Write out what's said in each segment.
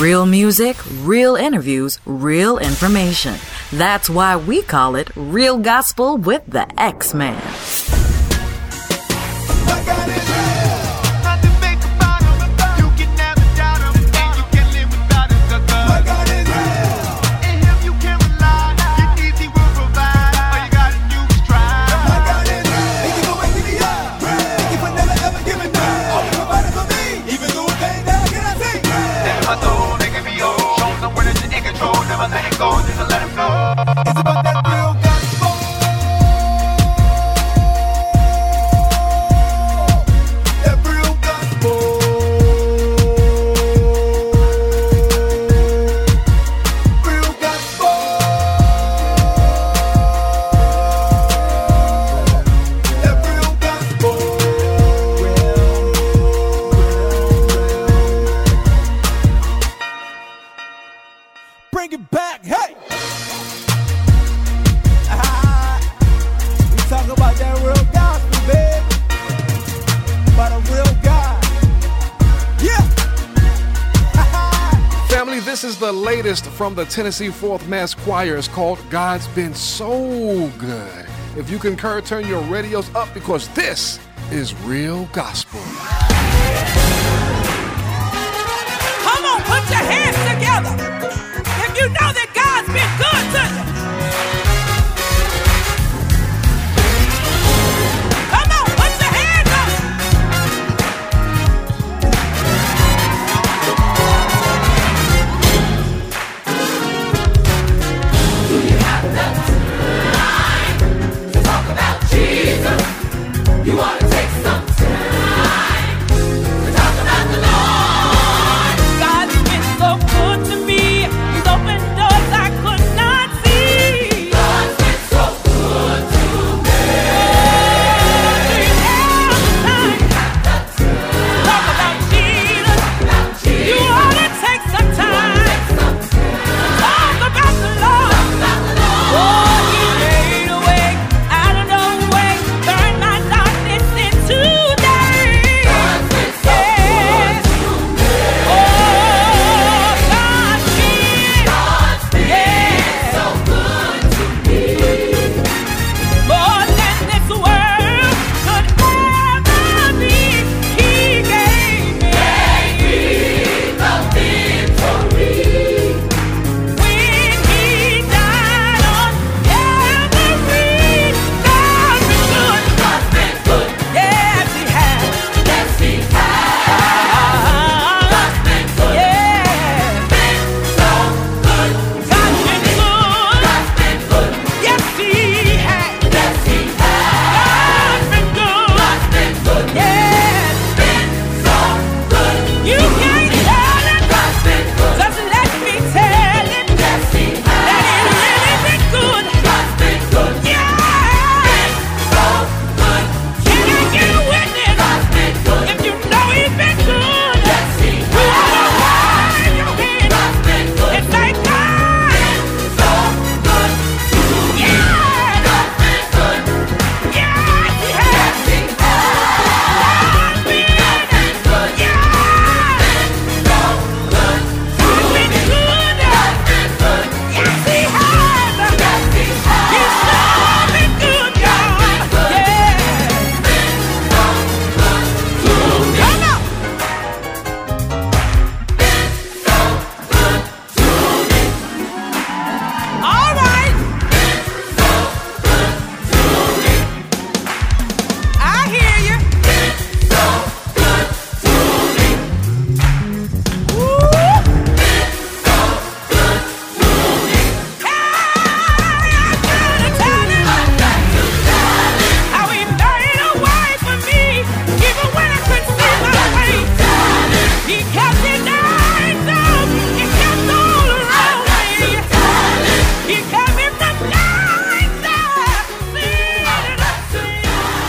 Real music, real interviews, real information. That's why we call it Real Gospel with the X-Man. Bring it back, hey! We talk about that real gospel, baby. About a real God. Yeah! Family, this is the latest from the Tennessee Fourth Mass Choir. It's called God's Been So Good. If you concur, turn your radios up because this is Real Gospel. Come on, put your hands together. If you know that God's been good to you. Come on, put your hands up. Do you have the time to talk about Jesus? You want to take some time to talk about the Lord. God's been so good to me. He's opened doors I could not see. God's been so good to me. Do you have the time to talk about Jesus? You ought to take some time to talk about the Lord. Oh, He made a way out of no way, turned my darkness into day. God's been so good to me. Oh, God's been so good to me. More than this world could ever be. He gave me the victory. When He died on Calvary, God's been good. God's been good. Yes, He has. Yes, He has. God's been good. Yeah. Been so good. God's been good. God's been good. Yes, He has. Yes, He has. God's been good. God's been good. Yes. Been so good. You can't tell it. God's been good. Just let me tell it. Yes, He has. That He really been good. God's been good. Yeah. Been so good. Can I get a witness? God's been good. If you know He's been good. Yes, He has. You ought to raise your hand. God's been good. And say, God. Been so good. Yeah. God's been good. Yes, He has. Yes, He has. God's been good. Yeah. Been so good. He's been good. God's been good. Yes, He has. Yes, He has. He's so been good, y'all. Yeah. Been so good to me. Come on. Been so good to me. All right. Been so good to me. I hear you. Been so good to me. Woo. Been so good to me. Hey, I gotta tell him. I got to tell him. How He made a way for me, even when I couldn't see my way. He kept me nice up. He kept all around me. He kept me from nights up. Sing it up, sing.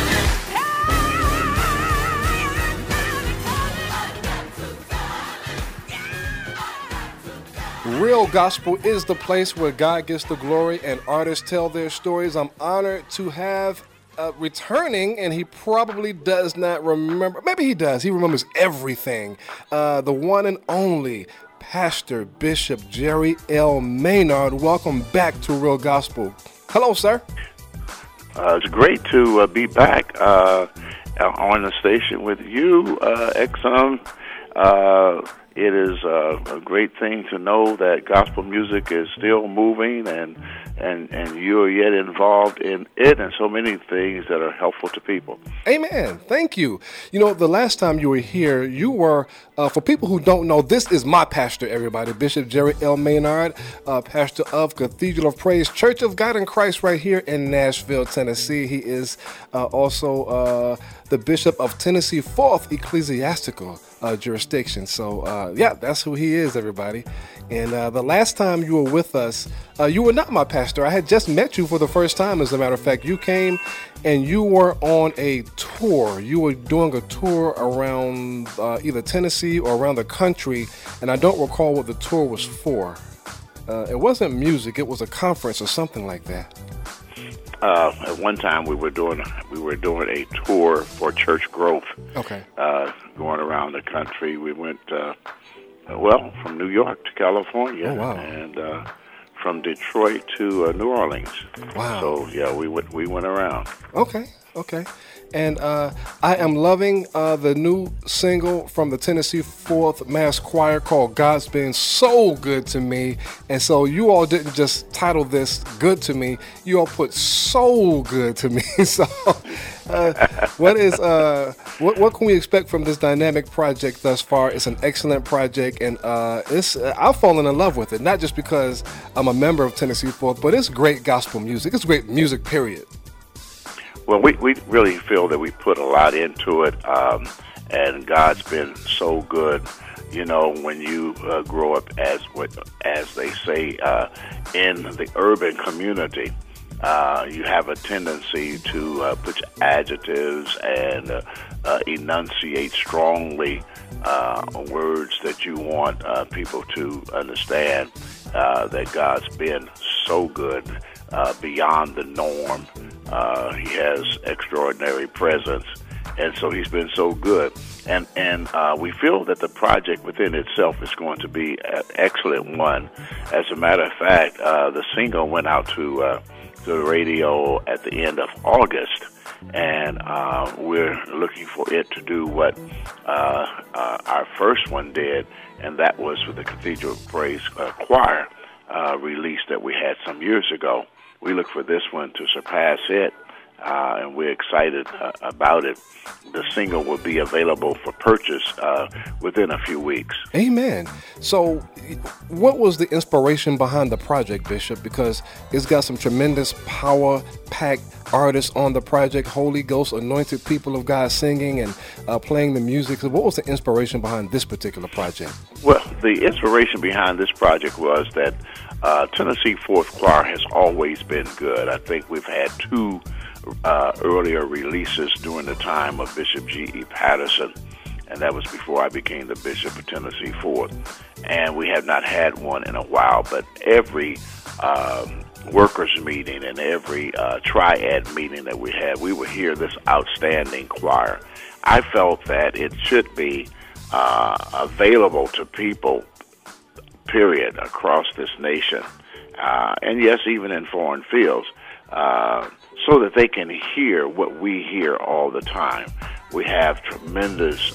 Real Gospel is the place where God gets the glory and artists tell their stories. I'm honored to have returning, and he probably does not remember. Maybe he does. He remembers everything. The one and only Pastor Bishop Jerry L. Maynard. Welcome back to Real Gospel. Hello, sir. It's great to be back on the station with you, XM. It is a great thing to know that gospel music is still moving and you are yet involved in it and so many things that are helpful to people. Amen. Thank you. You know, the last time you were here, you were, for people who don't know, this is my pastor, everybody, Bishop Jerry L. Maynard, pastor of Cathedral of Praise Church of God in Christ right here in Nashville, Tennessee. He is also the Bishop of Tennessee 4th Ecclesiastical jurisdiction. So, yeah, that's who he is, everybody. And the last time you were with us, you were not my pastor. I had just met you for the first time, as a matter of fact. You came and you were on a tour. You were doing a tour around either Tennessee or around the country, and I don't recall what the tour was for. It wasn't music. It was a conference or something like that. At one time, we were doing a tour for church growth. Okay. Going around the country, we went from New York to California. Oh, wow. And from Detroit to New Orleans. Wow. So yeah, we went around. Okay. And I am loving the new single from the Tennessee 4th Mass Choir called God's Been So Good to Me. And so you all didn't just title this Good to Me, you all put So Good to Me. So what can we expect from this dynamic project thus far? It's an excellent project, and I've fallen in love with it, not just because I'm a member of Tennessee 4th, but it's great gospel music. It's great music, period. Well, we really feel that we put a lot into it, and God's been so good. You know, when you grow up as they say in the urban community, you have a tendency to put adjectives and enunciate strongly words that you want people to understand. That God's been so good, beyond the norm. He has extraordinary presence, and so he's been so good. And we feel that the project within itself is going to be an excellent one. As a matter of fact, the single went out to the radio at the end of August, and we're looking for it to do what our first one did, and that was with the Cathedral of Praise Choir release that we had some years ago. We look for this one to surpass it, and we're excited about it. The single will be available for purchase within a few weeks. Amen. So what was the inspiration behind the project, Bishop? Because it's got some tremendous power-packed artists on the project, Holy Ghost anointed people of God singing and playing the music. So what was the inspiration behind this particular project? Well, the inspiration behind this project was that Tennessee 4th Choir has always been good. I think we've had two earlier releases during the time of Bishop G.E. Patterson, and that was before I became the Bishop of Tennessee 4th. And we have not had one in a while, but every workers meeting and every triad meeting that we had, we would hear this outstanding choir. I felt that it should be available to people, period, across this nation, and yes, even in foreign fields, so that they can hear what we hear all the time. We have tremendous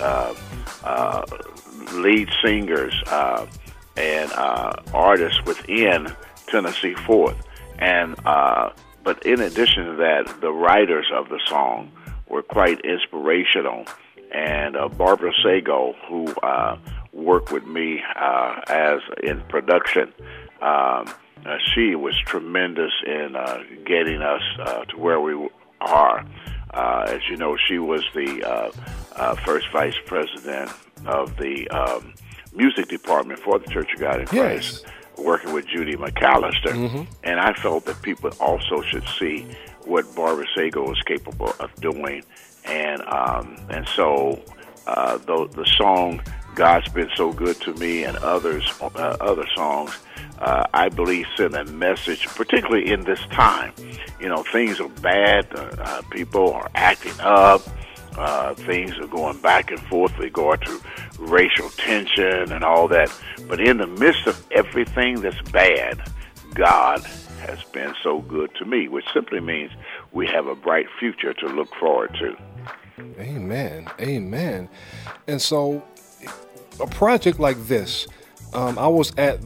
lead singers and artists within Tennessee 4th, and but in addition to that, the writers of the song were quite inspirational. And Barbara Sago, who worked with me as in production, she was tremendous in getting us to where we are. As you know, she was the first vice president of the music department for the Church of God in Christ, working with Judy McAllister. Mm-hmm. And I felt that people also should see what Barbara Sago was capable of doing. And so the song "God's Been So Good to Me" and other songs, I believe, send a message, particularly in this time. You know, things are bad. People are acting up. Things are going back and forth regard to racial tension and all that. But in the midst of everything that's bad, God has been so good to me, which simply means we have a bright future to look forward to. Amen. Amen. And so a project like this, I was at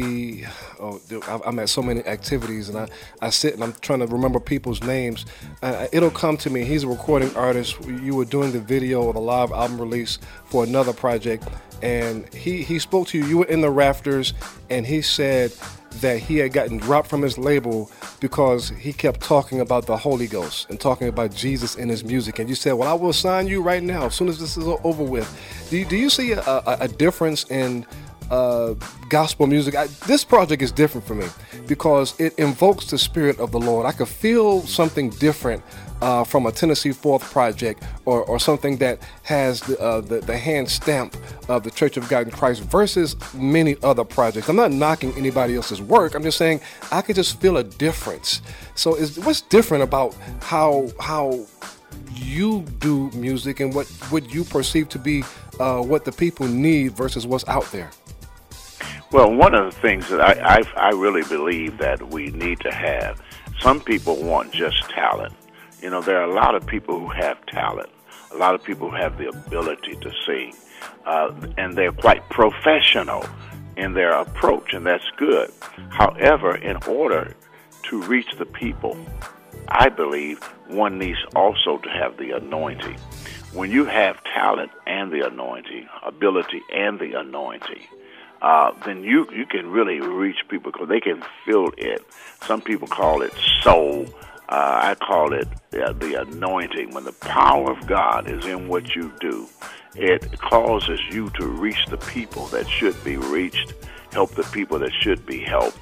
I'm at so many activities, and I sit and I'm trying to remember people's names. It'll come to me. He's a recording artist. You were doing the video or the live album release for another project, and he spoke to you. You were in the rafters, and he said that he had gotten dropped from his label because he kept talking about the Holy Ghost and talking about Jesus in his music. And you said, well, I will sign you right now as soon as this is over with. Do you see a difference in gospel music? This project is different for me because it invokes the Spirit of the Lord. I could feel something different from a Tennessee Fourth project or something that has the hand stamp of the Church of God in Christ versus many other projects. I'm not knocking anybody else's work. I'm just saying I could just feel a difference. So what's different about how you do music and what you perceive to be what the people need versus what's out there? Well, one of the things that I really believe that we need to have, some people want just talent. You know, there are a lot of people who have talent, a lot of people who have the ability to sing, and they're quite professional in their approach, and that's good. However, in order to reach the people, I believe one needs also to have the anointing. When you have talent and the anointing, ability and the anointing, then you can really reach people because they can feel it. Some people call it soul. I call it the anointing. When the power of God is in what you do, it causes you to reach the people that should be reached, help the people that should be helped,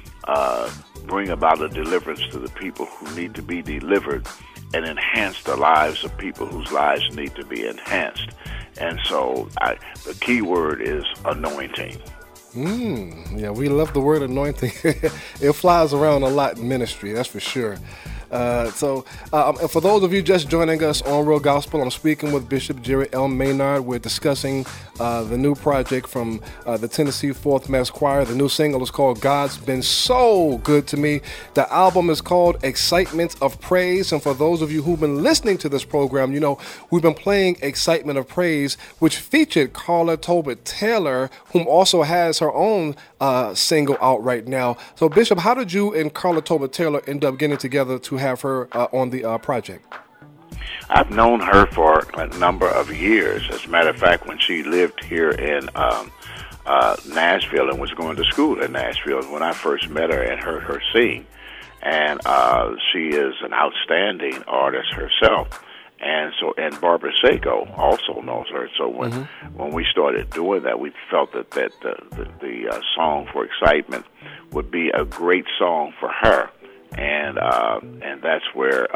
bring about a deliverance to the people who need to be delivered, and enhance the lives of people whose lives need to be enhanced. And so the key word is anointing. Yeah, we love the word anointing. It flies around a lot in ministry, that's for sure. So for those of you just joining us on Real Gospel, I'm speaking with Bishop Jerry L. Maynard. We're discussing the new project from the Tennessee Fourth Mass Choir. The new single is called God's Been So Good to Me. The album is called Excitement of Praise. And for those of you who've been listening to this program, you know, we've been playing Excitement of Praise, which featured Carla Tobit Taylor, whom also has her own single out right now. So Bishop, how did you and Carla Tobit Taylor end up getting together to have her on the project? I've known her for a number of years. As a matter of fact, when she lived here in Nashville and was going to school in Nashville, when I first met her and heard her sing, and she is an outstanding artist herself. And Barbara Seiko also knows her. So when we started doing that, we felt that the song for Excitement would be a great song for her, and that's where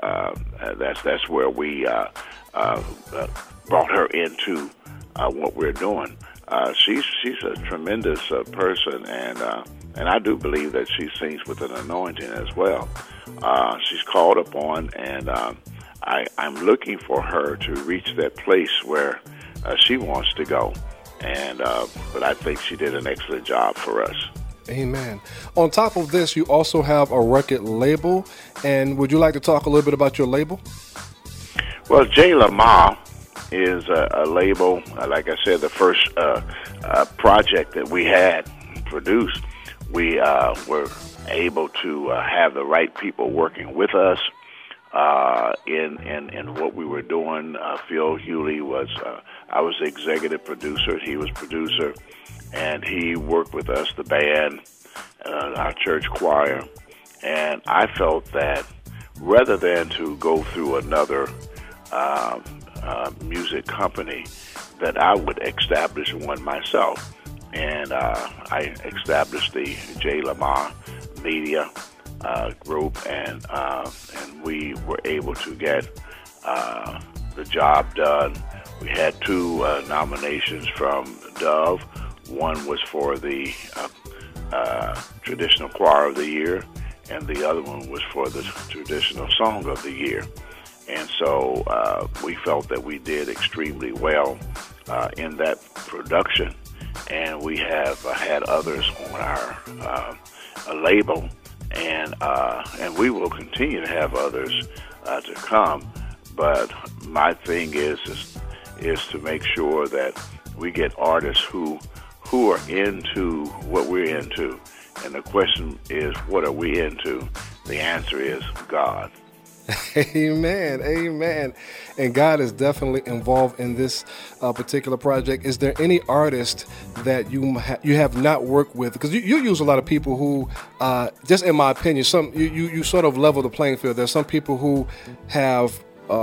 we brought her into what we're doing. She's a tremendous person, and I do believe that she sings with an anointing as well. She's called upon, and I'm looking for her to reach that place where she wants to go, but I think she did an excellent job for us. Amen. On top of this, you also have a record label, and would you like to talk a little bit about your label? Well, J. Lamar is a label. Like I said, the first project that we had produced, we were able to have the right people working with us in what we were doing. Phil Hewley was, I was the executive producer, he was producer, and he worked with us, the band, our church choir, and I felt that rather than to go through another music company, that I would establish one myself, and I established the J. Lamar Media group, and we were able to get the job done. We had 2 nominations from Dove. One was for the Traditional Choir of the Year, and the other one was for the Traditional Song of the Year. And so we felt that we did extremely well in that production, and we have had others on our label, and we will continue to have others to come. But my thing is to make sure that we get artists who are into what we're into. And the question is, what are we into? The answer is God. Amen. Amen. And God is definitely involved in this particular project. Is there any artist that you have not worked with? Because you use a lot of people who, just in my opinion, you sort of level the playing field. There's some people who have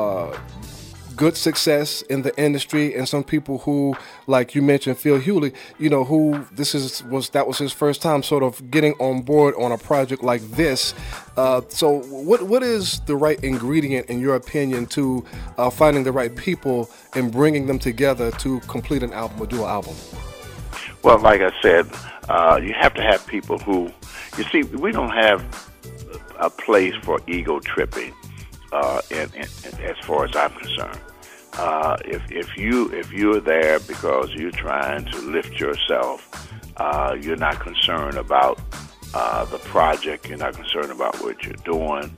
good success in the industry, and some people who, like you mentioned, Phil Hewley, who that was his first time sort of getting on board on a project like this. So what is the right ingredient, in your opinion, to finding the right people and bringing them together to complete an album or do an album? Well, like I said, you have to have people who, you see, we don't have a place for ego tripping. As far as I'm concerned, if you're there because you're trying to lift yourself, you're not concerned about the project. You're not concerned about what you're doing,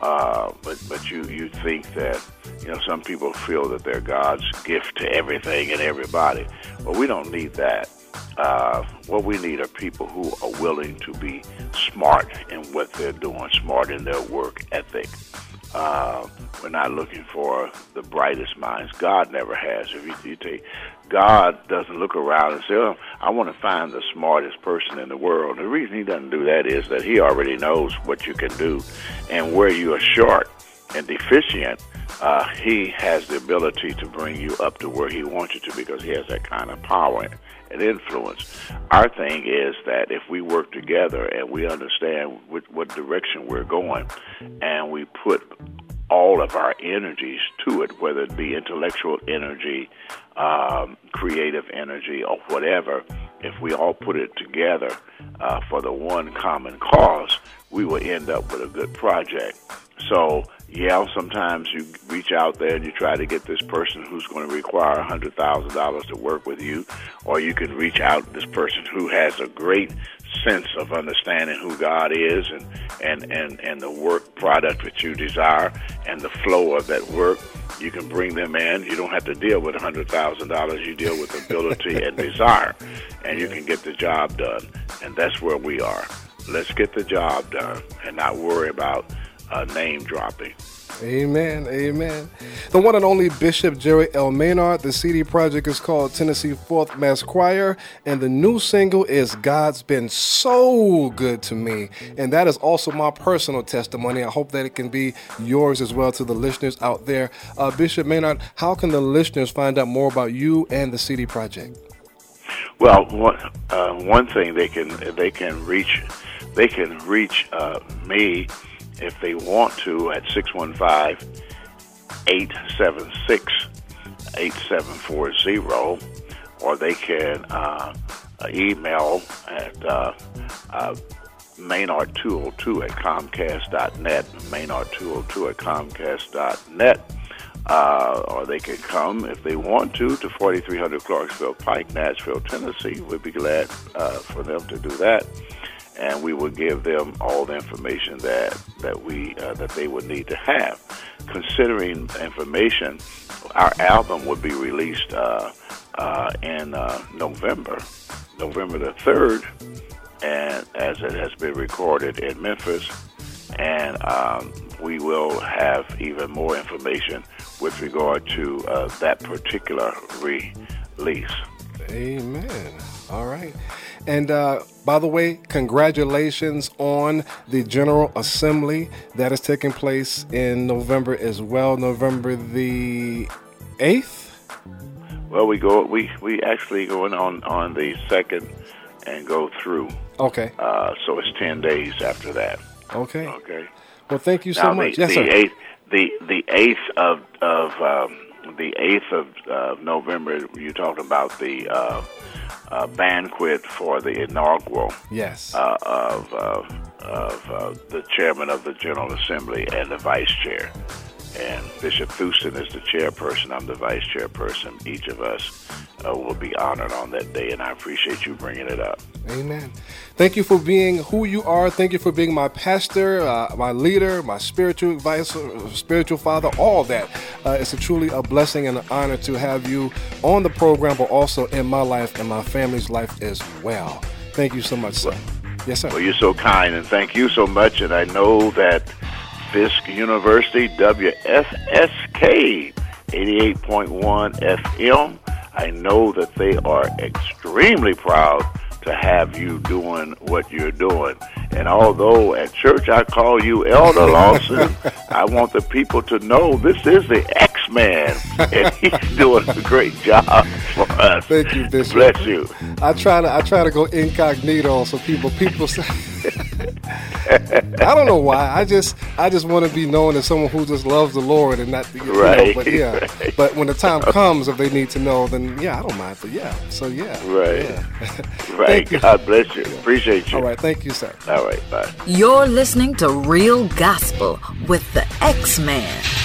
but you think that some people feel that they're God's gift to everything and everybody. Well, we don't need that. What we need are people who are willing to be smart in what they're doing, smart in their work ethic. We're not looking for the brightest minds. God never has. If you take, God doesn't look around and say, "Oh, I want to find the smartest person in the world." The reason He doesn't do that is that He already knows what you can do, and where you are short and deficient, He has the ability to bring you up to where He wants you to, because He has that kind of power and influence. Our thing is that if we work together and we understand what direction we're going, and we put all of our energies to it, whether it be intellectual energy, creative energy, or whatever, if we all put it together for the one common cause, we will end up with a good project. So, yeah, sometimes you reach out there and you try to get this person who's going to require $100,000 to work with you, or you can reach out to this person who has a great sense of understanding who God is and the work product that you desire and the flow of that work. You can bring them in. You don't have to deal with $100,000. You deal with ability and desire, and you can get the job done. And that's where we are. Let's get the job done and not worry about name dropping. Amen. Amen. The one and only Bishop Jerry L. Maynard. The CD project is called Tennessee Fourth Mass Choir, and the new single is God's Been So Good to Me. And that is also my personal testimony. I hope that it can be yours as well to the listeners out there. Bishop Maynard, how can the listeners find out more about you and the CD project? Well, one thing they can reach me if they want to at 615-876-8740, or they can email at Maynard202@Comcast.net, Maynard202@Comcast.net, or they can come if they want to 4300 Clarksville Pike, Nashville, Tennessee. We'd be glad for them to do that. And we will give them all the information that they would need to have. Considering information, our album would be released in November the 3rd, and as it has been recorded in Memphis, and we will have even more information with regard to that particular release. Amen. All right. And by the way, congratulations on the General Assembly that is taking place in November as well, November the 8th. Well, we actually going on the 2nd and go through. Okay. So it's 10 days after that. Okay. Okay. Well, thank you so much. Yes, sir. The 8th of November. You talked about the banquet for the inaugural. Yes. Of the chairman of the General Assembly and the vice chair, And Bishop Houston is the chairperson. I'm the vice chairperson. Each of us will be honored on that day, and I appreciate you bringing it up. Amen. Thank you for being who you are. Thank you for being my pastor, my leader, my spiritual advisor, spiritual father, all that. It's truly a blessing and an honor to have you on the program, but also in my life and my family's life as well. Thank you so much, sir. Yes, sir. Well, you're so kind, and thank you so much. And I know that Fisk University, WFSK 88.1 FM, I know that they are extremely proud to have you doing what you're doing. And although at church I call you Elder Lawson, I want the people to know this is the X-Man, and he's doing a great job for us. Thank you, Bishop. Bless you. I try to go incognito so people say I don't know why. I just want to be known as someone who just loves the Lord and not right. But yeah. Right. But when the time comes, if they need to know, then yeah, I don't mind. But yeah. So yeah. Right. Yeah. Right. God bless you. Appreciate you. All right. Thank you, sir. All right. Bye. You're listening to Real Gospel with the X-Man.